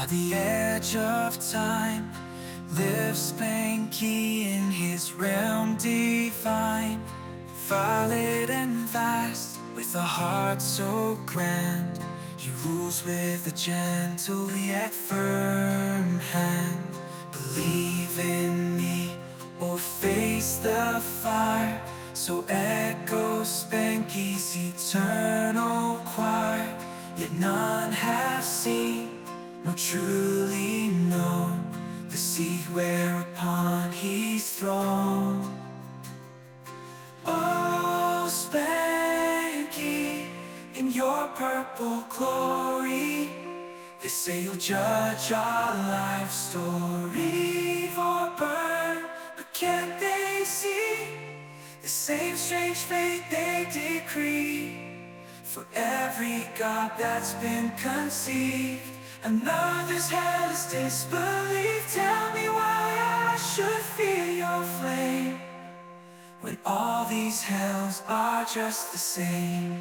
the edge of time lives Spanky in his realm divine, violet and vast, with a heart so grand. He rules with a gentle yet firm hand. Believe in me or face the fire, so echoes Spanky's eternal choir. Yet none have seen nor truly known the seed whereupon he's thrown. Oh, Spanky, in your purple glory, they say you'll judge our life story. For burn, but can't they see the same strange fate they decree? For every God that's been conceived, another's hell is disbelief. Tell me why I should fear your flame, when all these hells are just the same.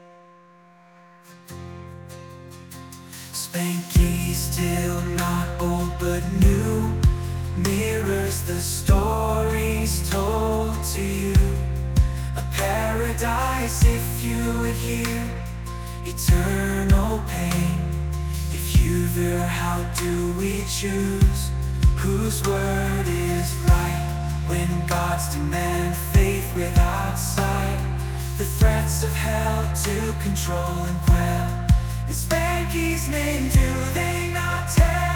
Spanky, still not old but new, mirrors the stories told to you. A paradise if you would hear eternal pain. If you veer, how do we choose whose word is right, when gods demand faith without sight? The threats of hell to control and quell, in Spanky's name do they not tell?